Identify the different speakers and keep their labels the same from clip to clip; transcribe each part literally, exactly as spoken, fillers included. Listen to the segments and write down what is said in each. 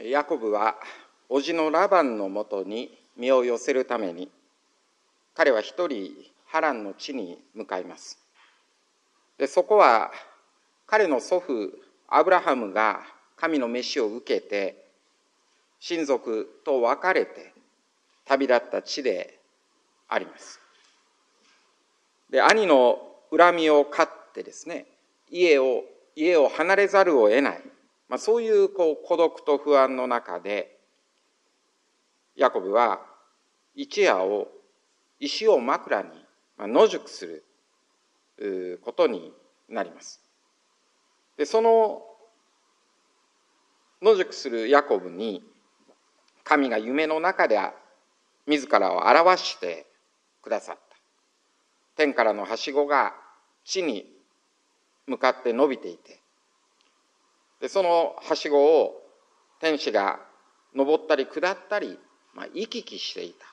Speaker 1: ヤコブは叔父のラバンのもとに身を寄せるために、彼は一人ハランの地に向かいます。でそこは彼の祖父アブラハムが神の召しを受けて親族と別れて旅立った地であります。で兄の恨みを買ってですね、家を家を離れざるを得ない、まあ、そういうこう孤独と不安の中で、ヤコブは一夜を石を枕に野宿することになります。でその野宿するヤコブに神が夢の中で自らを表してくださった。天からのはしごが地に向かって伸びていて、でそのはしごを天使が登ったり下ったり、まあ、行き来していた。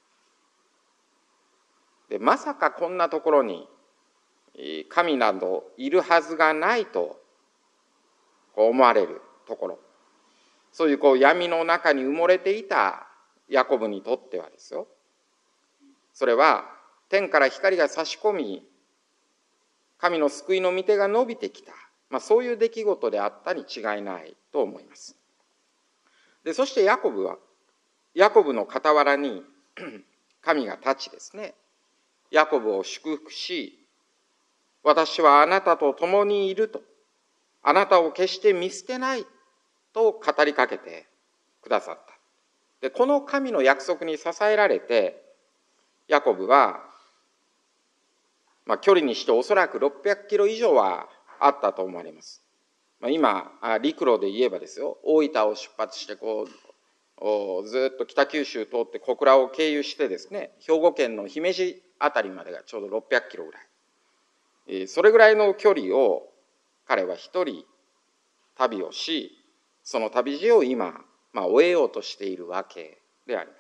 Speaker 1: でまさかこんなところに神などいるはずがないと思われるところ、そういうこう闇の中に埋もれていたヤコブにとってはですよ、それは天から光が差し込み、神の救いの御手が伸びてきた、まあ、そういう出来事であったに違いないと思います。でそしてヤコブはヤコブの傍らに神が立ちですね、ヤコブを祝福し、私はあなたと共にいると、あなたを決して見捨てないと語りかけてくださった。でこの神の約束に支えられて、ヤコブは、まあ、距離にしておそらくろっぴゃくキロ以上はあったと思われます。まあ、今陸路で言えばですよ、大分を出発してこうずっと北九州通って小倉を経由してですね、兵庫県の姫路あたりまでがちょうどろっぴゃくキロぐらい、それぐらいの距離を彼は一人旅をし、その旅路を今、まあ、終えようとしているわけであります。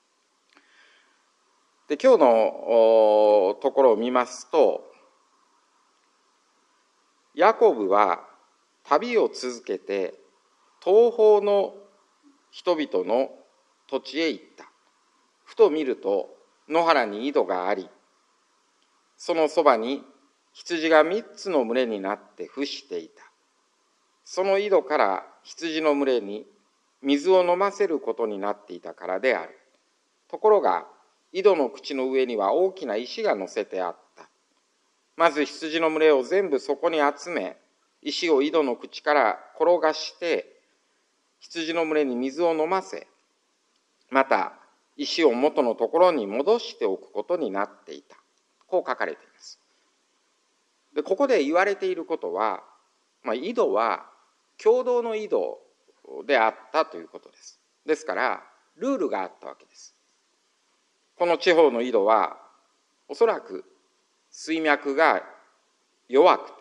Speaker 1: で今日のところを見ますと、ヤコブは旅を続けて東方の人々の土地へ行った。ふと見ると野原に井戸があり、そのそばに羊が三つの群れになって伏していた。その井戸から羊の群れに水を飲ませることになっていたからである。ところが井戸の口の上には大きな石が乗せてあった。まず羊の群れを全部そこに集め、石を井戸の口から転がして羊の群れに水を飲ませ、また石を元のところに戻しておくことになっていた。こう書かれています。でここで言われていることは、まあ、井戸は共同の井戸であったということです。ですからルールがあったわけです。この地方の井戸はおそらく水脈が弱くて、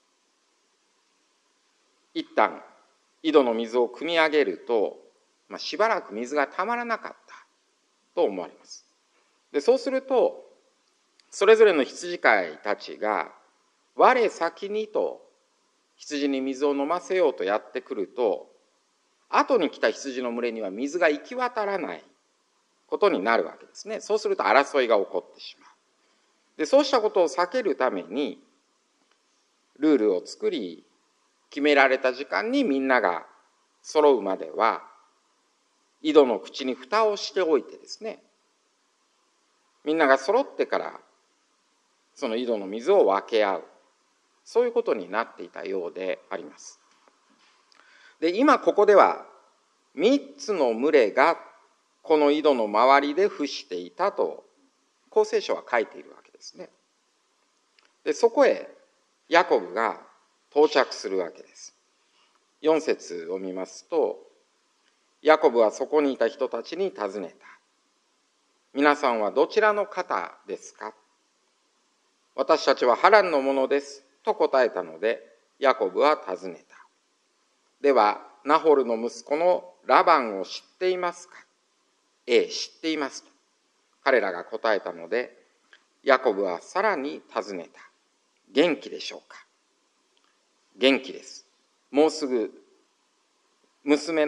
Speaker 1: 一旦井戸の水を汲み上げると、まあ、しばらく水がたまらなかったと思われます。でそうするとそれぞれの羊飼いたちが我先にと羊に水を飲ませようとやってくると、後に来た羊の群れには水が行き渡らないことになるわけですね。そうすると争いが起こってしまう。でそうしたことを避けるためにルールを作り、決められた時間にみんなが揃うまでは井戸の口に蓋をしておいてですね、みんなが揃ってからその井戸の水を分け合う、そういうことになっていたようであります。で今ここでは三つの群れがこの井戸の周りで伏していたと公聖書は書いているわけですね。でそこへヤコブが到着するわけです。よん節を見ますと、ヤコブはそこにいた人たちに尋ねた。皆さんはどちらの方ですか？私たちはハランのものですと答えたので、ヤコブは尋ねた。ではナホルの息子のラバンを知っていますか？ええ、知っていますと彼らが答えたので、ヤコブはさらに尋ねた。元気でしょうか？元気です。もうすぐ娘の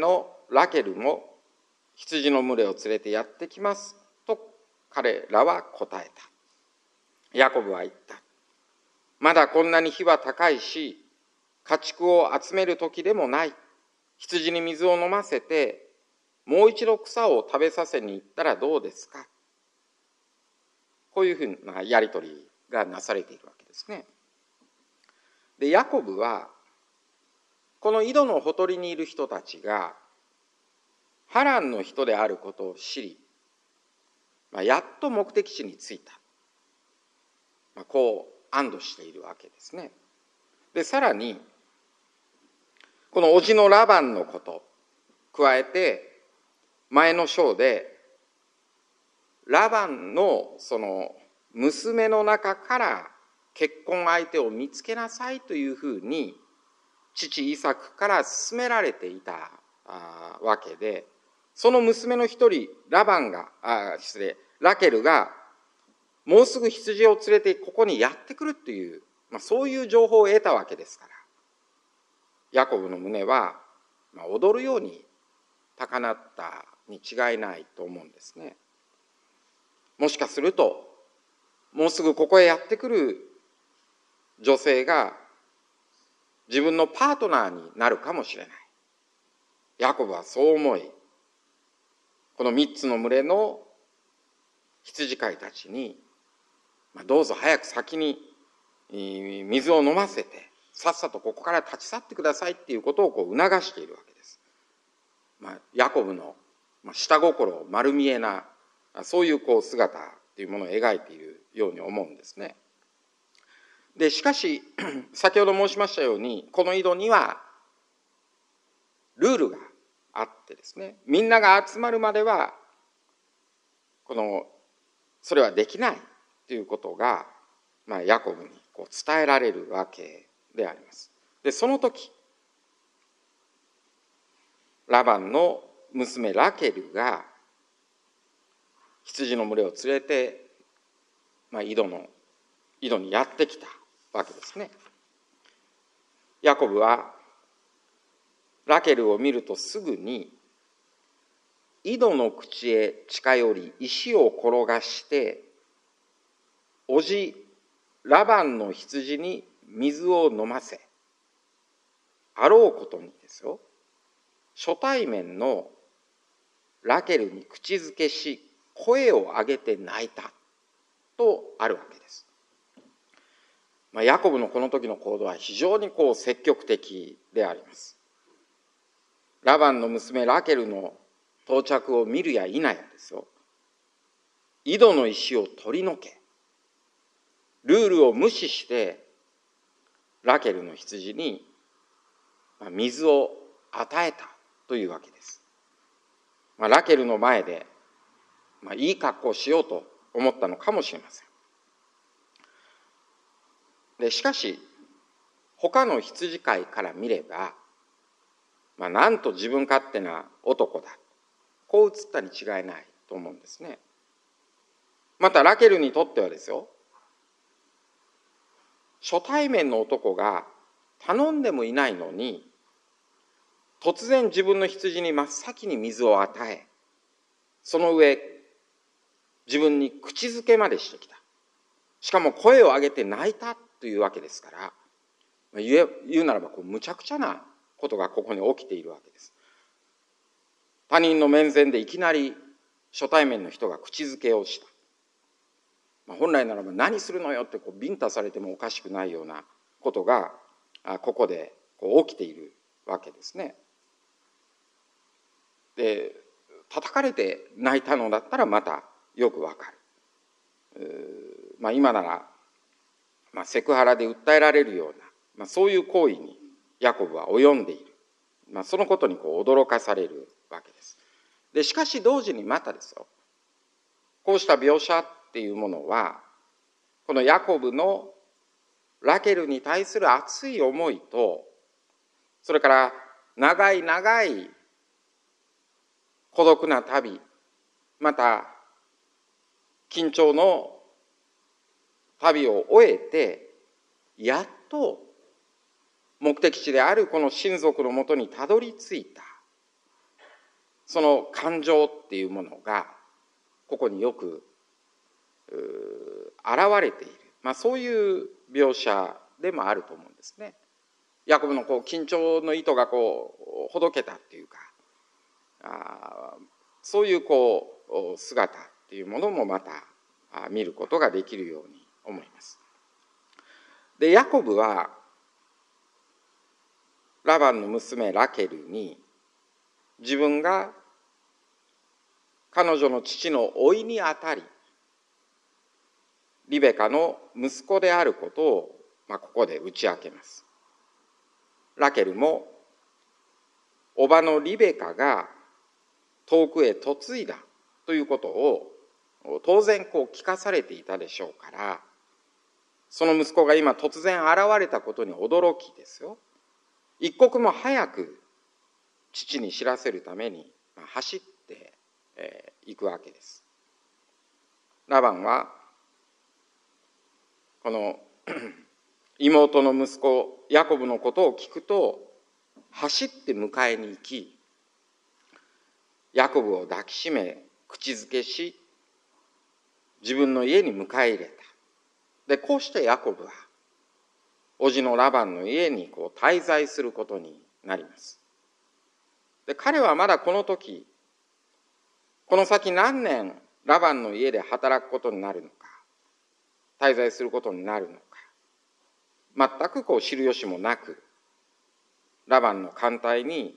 Speaker 1: ラケルも羊の群れを連れてやってきますと彼らは答えた。ヤコブは言った。まだこんなに日は高いし、家畜を集める時でもない。羊に水を飲ませて、もう一度草を食べさせに行ったらどうですか。こういうふうなやり取りがなされているわけですね。で、ヤコブは、この井戸のほとりにいる人たちが、ハランの人であることを知り、まあ、やっと目的地に着いた。まあ、こう安堵しているわけですね。で、さらに、この叔父のラバンのこと、加えて、前の章で、ラバンのその娘の中から結婚相手を見つけなさいというふうに、父イサクから勧められていたわけで、その娘の一人、ラバンが、あ、失礼、ラケルが、もうすぐ羊を連れてここにやってくるという、まあ、そういう情報を得たわけですから、ヤコブの胸は、まあ、踊るように高鳴ったに違いないと思うんですね。もしかすると、もうすぐここへやってくる女性が自分のパートナーになるかもしれない。ヤコブはそう思い、この三つの群れの羊飼いたちに、どうぞ早く先に水を飲ませて、さっさとここから立ち去ってくださいっていうことをこう促しているわけです。まあ、ヤコブの下心丸見えな、そういうこう姿というものを描いているように思うんですね。で、しかし、先ほど申しましたように、この井戸にはルールがあってですね、みんなが集まるまでは、この、それはできないということが、まあ、ヤコブにこう伝えられるわけであります。で、その時、ラバンの娘ラケルが、羊の群れを連れて、まあ、井戸の、井戸にやってきたわけですね。ヤコブは、ラケルを見るとすぐに、井戸の口へ近寄り、石を転がして、叔父ラバンの羊に水を飲ませ、あろうことにですよ、初対面のラケルに口づけし、声を上げて泣いたとあるわけです。まあ、ヤコブのこの時の行動は非常にこう積極的であります。ラバンの娘ラケルの到着を見るや否やですよ、井戸の石を取り除け、ルールを無視してラケルの羊に水を与えたというわけです。まあ、ラケルの前で、まあ、いい格好をしようと思ったのかもしれません。で、しかし他の羊飼いから見れば、まあ、なんと自分勝手な男だ、こう映ったに違いないと思うんですね。またラケルにとってはですよ、初対面の男が頼んでもいないのに、突然自分の羊に真っ先に水を与え、その上自分に口づけまでしてきた。しかも声を上げて泣いたというわけですから、言う、言うならばこうむちゃくちゃなことがここに起きているわけです。他人の面前でいきなり初対面の人が口づけをした。まあ、本来ならば何するのよってこうビンタされてもおかしくないようなことがここでこう起きているわけですね。で、叩かれて泣いたのだったらまたよくわかる。まあ、今なら、まあ、セクハラで訴えられるような、まあ、そういう行為にヤコブは及んでいる。まあ、そのことにこう驚かされるわけです。で、しかし同時にまたですよ、こうした描写っていうものは、このヤコブのラケルに対する熱い思いと、それから長い長い孤独な旅、また緊張の旅を終えて、やっと目的地であるこの親族のもとにたどり着いた。 その感情っていうものがここによく現れている、まあ、そういう描写でもあると思うんですね。ヤコブのこう緊張の糸がこうほどけたっていうか、あそういうこう姿っていうものもまた見ることができるように思います。で、ヤコブはラバンの娘ラケルに自分が彼女の父の甥にあたりリベカの息子であることを、まあ、ここで打ち明けます。ラケルも叔母のリベカが遠くへ嫁いだということを当然こう聞かされていたでしょうから、その息子が今突然現れたことに驚きですよ。一刻も早く父に知らせるために走っていくわけです。ラバンはこの妹の息子ヤコブのことを聞くと走って迎えに行き、ヤコブを抱きしめ口づけし、自分の家に迎え入れた。で、こうしてヤコブは叔父のラバンの家にこう滞在することになります。で、彼はまだこの時、この先何年ラバンの家で働くことになるのか、滞在することになるのか、全くこう知る由もなく、ラバンの歓待に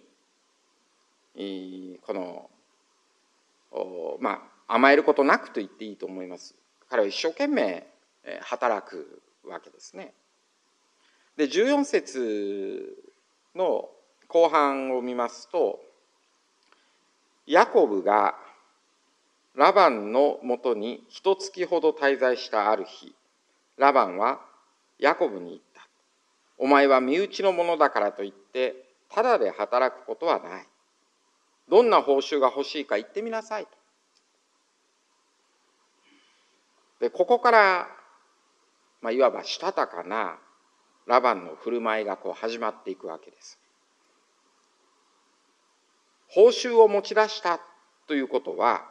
Speaker 1: このまあ甘えることなくと言っていいと思います。彼は一生懸命働くわけですね。で、じゅうよん節の後半を見ますと、ヤコブがラバンのもとに一月ほど滞在したある日、ラバンはヤコブに言った。お前は身内のものだからといってただで働くことはない。どんな報酬が欲しいか言ってみなさいと。で、ここから、まあ、いわばしたたかなラバンの振る舞いがこう始まっていくわけです。報酬を持ち出したということは、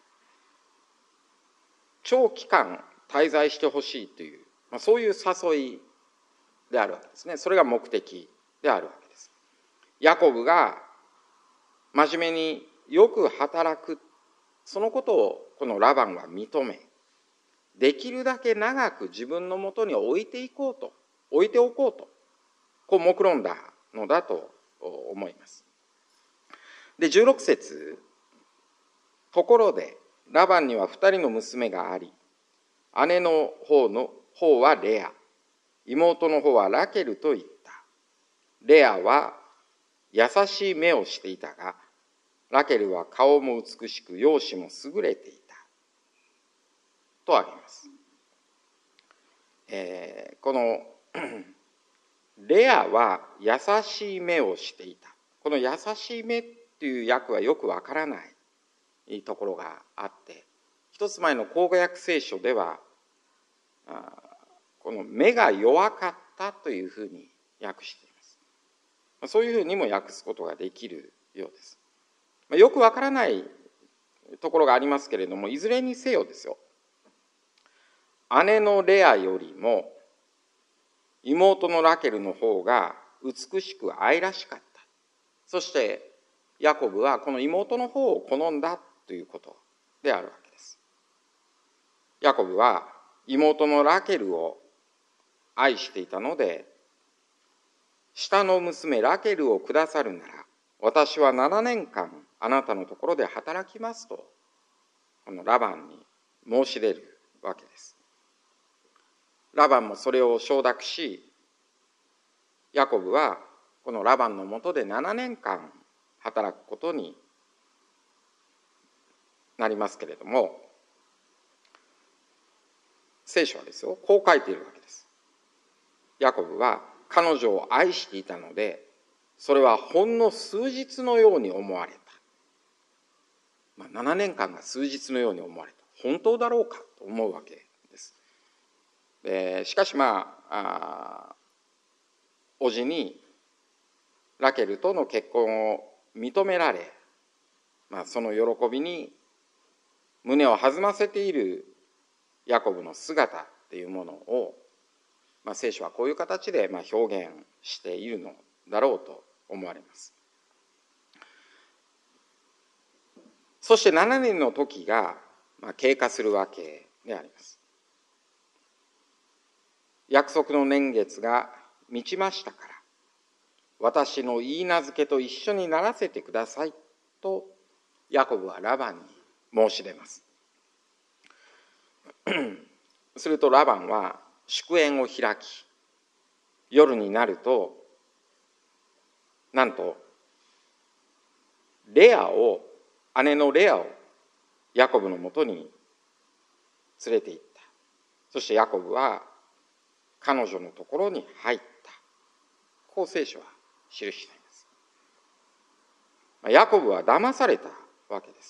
Speaker 1: 長期間滞在してほしいという、まあ、そういう誘いであるわけですね。それが目的であるわけです。ヤコブが真面目によく働く、そのことをこのラバンは認め、できるだけ長く自分のもとに置いていこうと、置いておこうと、こう目論んだのだと思います。で、じゅうろく節、ところでラバンには二人の娘があり、姉の方の方はレア、妹の方はラケルと言った。レアは優しい目をしていたが、ラケルは顔も美しく容姿も優れていたとあります。えー、このレアは優しい目をしていた。この優しい目っていう訳はよくわからないところがあって、一つ前の口語訳聖書ではこの目が弱かったというふうに訳しています。そういうふうにも訳すことができるようです。よくわからないところがありますけれども、いずれにせよですよ、姉のレアよりも妹のラケルの方が美しく愛らしかった。そしてヤコブはこの妹の方を好んだということであるわけです。ヤコブは妹のラケルを愛していたので、下の娘ラケルをくださるなら、私はななねんかんあなたのところで働きますと、このラバンに申し出るわけです。ラバンもそれを承諾し、ヤコブはこのラバンのもとでななねんかん働くことになりますけれども、聖書はですよ、こう書いているわけです。ヤコブは彼女を愛していたので、それはほんの数日のように思われた。まあ、ななねんかんが数日のように思われた。本当だろうかと思うわけです。でしかしまあ、あ叔父にラケルとの結婚を認められ、 まあ、その喜びに胸を弾ませているヤコブの姿っていうものを、まあ、聖書はこういう形でまあ表現しているのだろうと思われます。そしてななねんの時がまあ経過するわけであります。約束の年月が満ちましたから、私の言い名付けと一緒にならせてくださいとヤコブはラバンに申し出ます。するとラバンは祝宴を開き、夜になるとなんとレアを姉のレアをヤコブのもとに連れて行った。そしてヤコブは彼女のところに入った。こう聖書は記しています。ヤコブは騙されたわけです。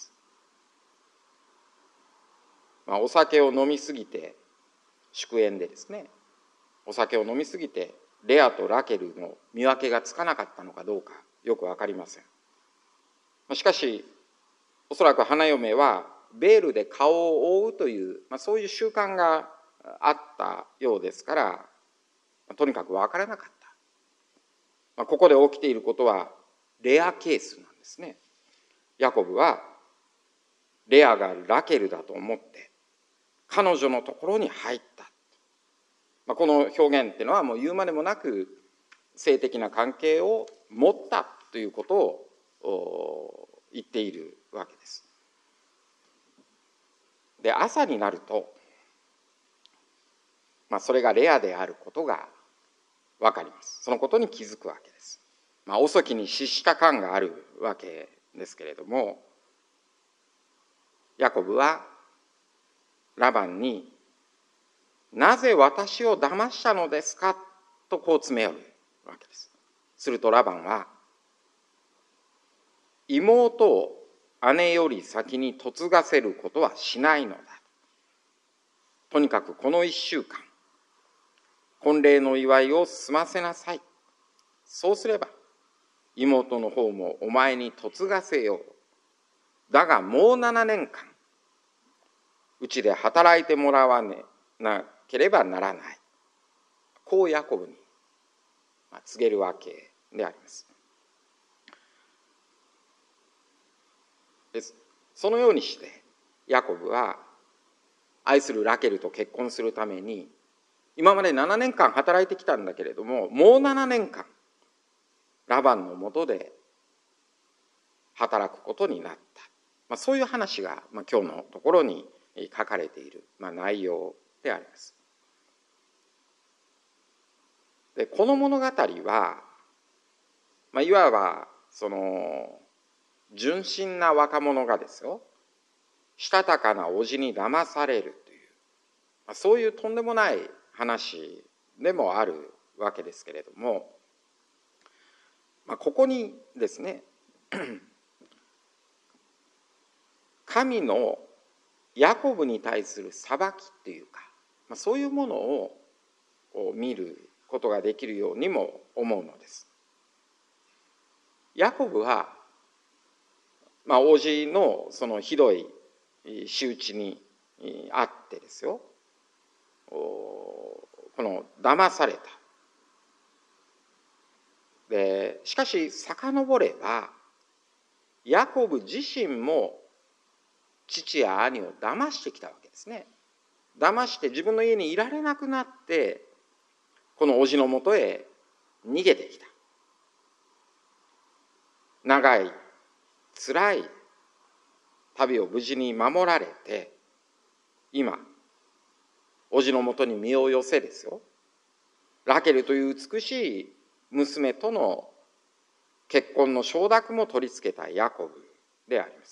Speaker 1: まあ、お酒を飲みすぎて、祝宴でですね、お酒を飲みすぎてレアとラケルの見分けがつかなかったのかどうかよくわかりません。しかしおそらく花嫁はベールで顔を覆うという、まあ、そういう習慣があったようですから、まあ、とにかくわからなかった。まあ、ここで起きていることはレアケースなんですね。ヤコブはレアがラケルだと思って彼女のところに入った。まあ、この表現っていうのはもう言うまでもなく性的な関係を持ったということを言っているわけです。で、朝になると、まあ、それがレアであることが分かります。そのことに気づくわけです。まあ、遅きに失した感があるわけですけれども、ヤコブはラバンになぜ私を騙したのですかとこう詰め寄るわけです。するとラバンは、妹を姉より先に嫁がせることはしないのだ。とにかくこの一週間、婚礼の祝いを済ませなさい。そうすれば、妹の方もお前に嫁がせよう。だがもう七年間、うちで働いてもらわなければならない。こうヤコブに告げるわけであります。そのようにしてヤコブは愛するラケルと結婚するために今までななねんかん働いてきたんだけれども、もうななねんかんラバンのもとで働くことになった、まあ、そういう話が、まあ、今日のところに書かれている、まあ、内容であります。でこの物語は、まあ、いわばその純真な若者がですよ、したたかな叔父に騙されるという、まあ、そういうとんでもない話でもあるわけですけれども、まあ、ここにですね神のヤコブに対する裁きっていうか、まあ、そういうものを見ることができるようにも思うのです。ヤコブは、まあ、叔父のそのひどい仕打ちにあってですよ、この騙された。でしかし遡ればヤコブ自身も父や兄を騙してきたわけですね。騙して自分の家にいられなくなってこの叔父のもとへ逃げてきた。長い辛い旅を無事に守られて、今叔父のもとに身を寄せですよ、ラケルという美しい娘との結婚の承諾も取り付けたヤコブであります。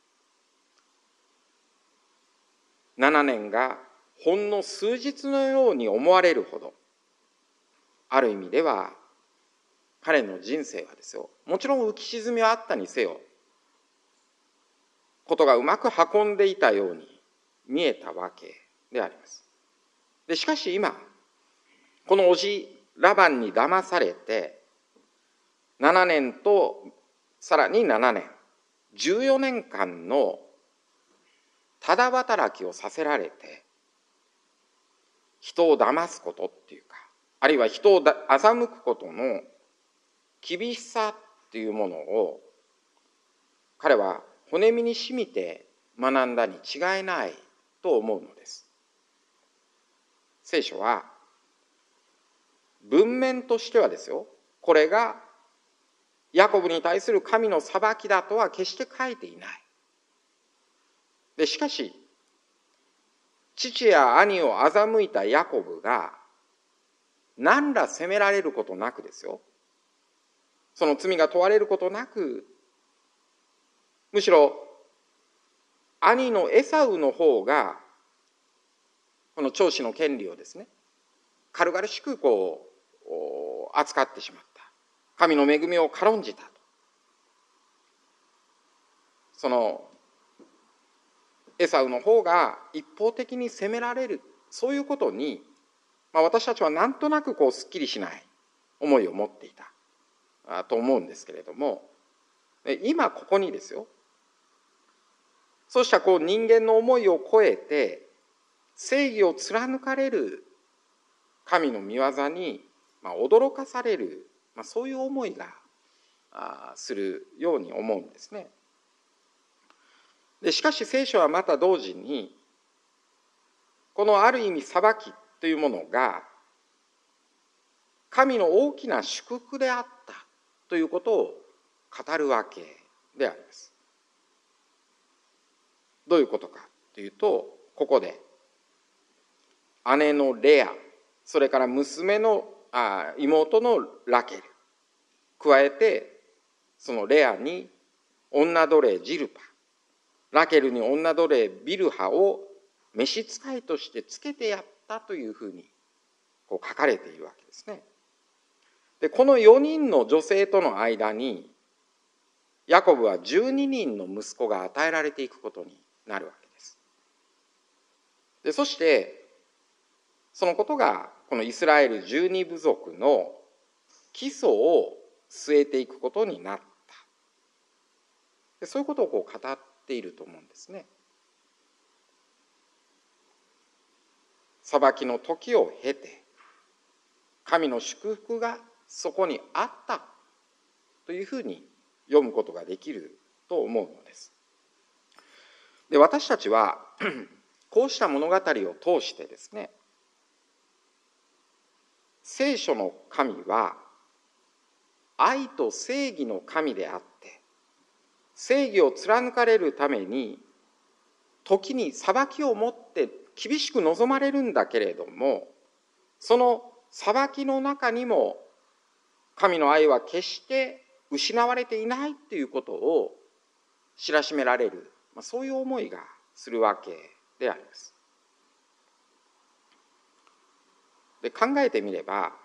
Speaker 1: ななねんがほんの数日のように思われるほど、ある意味では彼の人生はですよ、もちろん浮き沈みはあったにせよ、ことがうまく運んでいたように見えたわけであります。でしかし今この叔父ラバンに騙されてななねんとさらにななねん、 じゅうよねんかんのただ働きをさせられて、人を騙すことっていうか、あるいは人を欺くことの厳しさっていうものを彼は骨身に染みて学んだに違いないと思うのです。聖書は文面としてはですよ、これがヤコブに対する神の裁きだとは決して書いていない。でしかし父や兄を欺いたヤコブが何ら責められることなくですよ、その罪が問われることなく、むしろ兄のエサウの方がこの長子の権利をですね、軽々しくこう扱ってしまった。神の恵みを軽んじたと。そのエサウの方が一方的に責められる、そういうことに、まあ、私たちはなんとなくこうすっきりしない思いを持っていたと思うんですけれども、今ここにですよ、そうしたこう人間の思いを超えて正義を貫かれる神の御業に、まあ、驚かされる、まあ、そういう思いがするように思うんですね。でしかし聖書はまた同時に、このある意味裁きというものが神の大きな祝福であったということを語るわけであります。どういうことかというと、ここで姉のレア、それから娘のあ妹のラケル、加えてそのレアに女奴隷ジルパ、ラケルに女奴隷ビルハを召使いとしてつけてやったというふうにこう書かれているわけですね。でこのよにんの女性との間にヤコブはじゅうににんの息子が与えられていくことになるわけです。でそしてそのことがこのイスラエルじゅうに部族の基礎を据えていくことになった。でそういうことをこう語っていると思うんですね。裁きの時を経て神の祝福がそこにあったというふうに読むことができると思うのです。で私たちはこうした物語を通してですね、聖書の神は愛と正義の神であって、正義を貫かれるために時に裁きをもって厳しく望まれるんだけれども、その裁きの中にも神の愛は決して失われていないということを知らしめられる、そういう思いがするわけであります。で考えてみれば、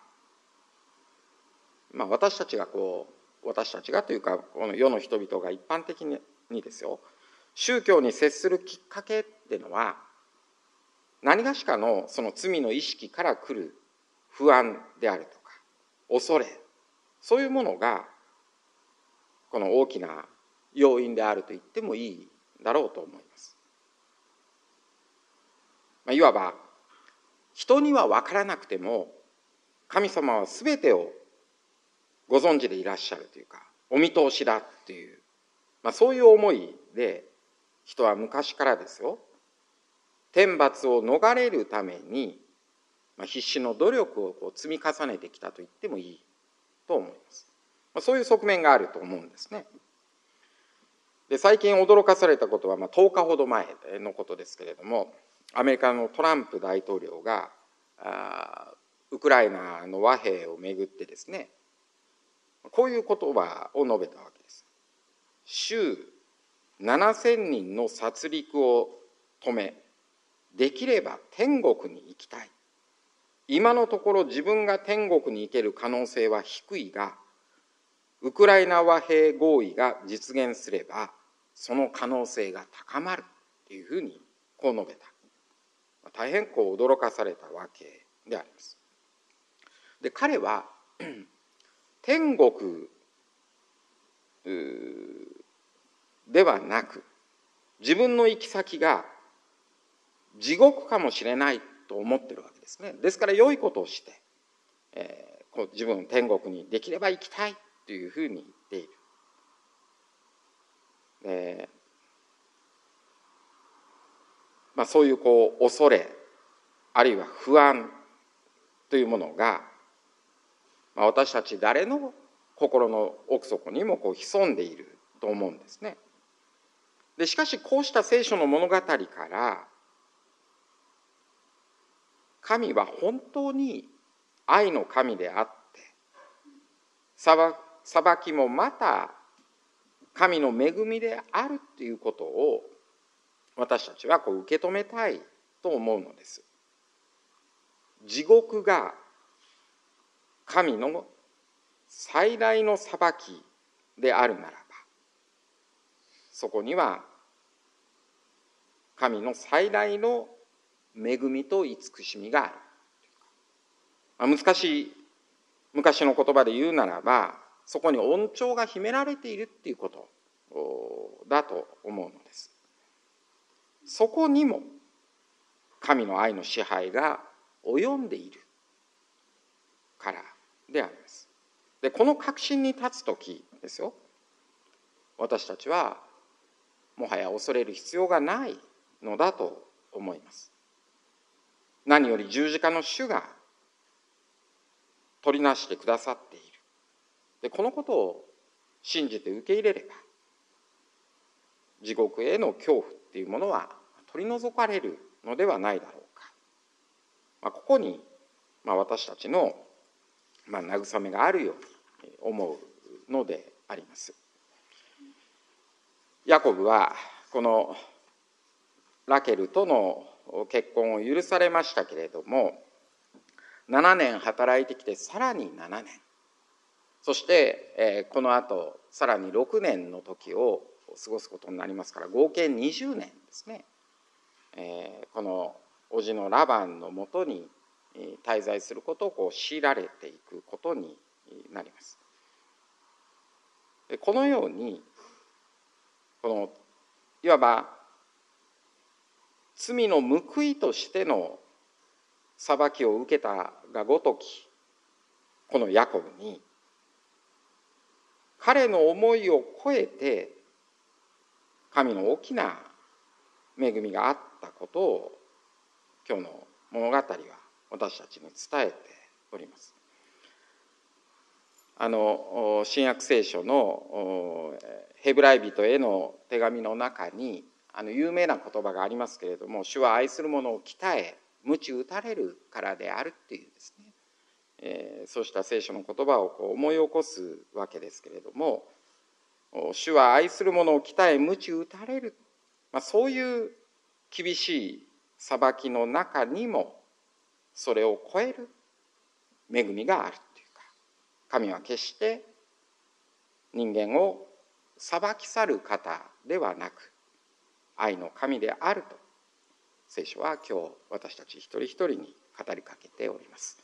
Speaker 1: まあ、私たちがこう私たちがというかこの世の人々が一般的にですよ、宗教に接するきっかけっていうのは何がしかのその罪の意識から来る不安であるとか恐れ、そういうものがこの大きな要因であると言ってもいいだろうと思います。まあ、いわば人には分からなくても神様は全てをご存知でいらっしゃるというか、お見通しだっていう、まあ、そういう思いで人は昔からですよ、天罰を逃れるために、まあ、必死の努力をこう積み重ねてきたと言ってもいいと思います。まあ、そういう側面があると思うんですね。で最近驚かされたことは、まあ、とおかほど前のことですけれども、アメリカのトランプ大統領があウクライナの和平をめぐってですね、こういう言葉を述べたわけです。週ななせんにんの殺戮を止め、できれば天国に行きたい。今のところ自分が天国に行ける可能性は低いが、ウクライナ和平合意が実現すればその可能性が高まるというふうにこう述べた。大変こう驚かされたわけであります。で彼は天国でではなく、自分の行き先が地獄かもしれないと思ってるわけですね。ですから良いことをして、えー、こう自分天国にできれば行きたいというふうに言っている。でまあ、そういうこう恐れあるいは不安というものが、まあ、私たち誰の心の奥底にもこう潜んでいると思うんですね。でしかしこうした聖書の物語から神は本当に愛の神であって裁きもまた神の恵みであるということを私たちはこう受け止めたいと思うのです。地獄が神の最大の裁きであるならば、そこには神の最大の恵みと慈しみがある。まあ、難しい昔の言葉で言うならば、そこに恩寵が秘められているっていうことだと思うのです。そこにも神の愛の支配が及んでいるからであります。で、この確信に立つときですよ、私たちはもはや恐れる必要がないのだと思います。何より十字架の主が取りなしてくださっている。で、このことを信じて受け入れれば、地獄への恐怖っていうものは取り除かれるのではないだろうか。まあ、ここに、まあ、私たちの、まあ、慰めがあるように思うのであります。ヤコブはこのラケルとの結婚を許されましたけれども、ななねん働いてきてさらにななねん、そして、えー、このあとさらにろくねんの時を過ごすことになりますから、合計にじゅうねんですね、えー、この叔父のラバンのもとに滞在することをこう強いられていくことになります。でこのようにこのいわば罪の報いとしての裁きを受けたがごときこのヤコブに、彼の思いを超えて神の大きな恵みがあったことを今日の物語は私たちに伝えております。あの新約聖書のヘブライ人への手紙の中にあの有名な言葉がありますけれども、主は愛する者を鍛え鞭打たれるからであるっていうですね、えー、そうした聖書の言葉をこう思い起こすわけですけれども、主は愛する者を鍛え鞭打たれる、まあ、そういう厳しい裁きの中にもそれを超える恵みがあるっていうか、神は決して人間を裁き去る方ではなく愛の神であると聖書は今日私たち一人一人に語りかけております。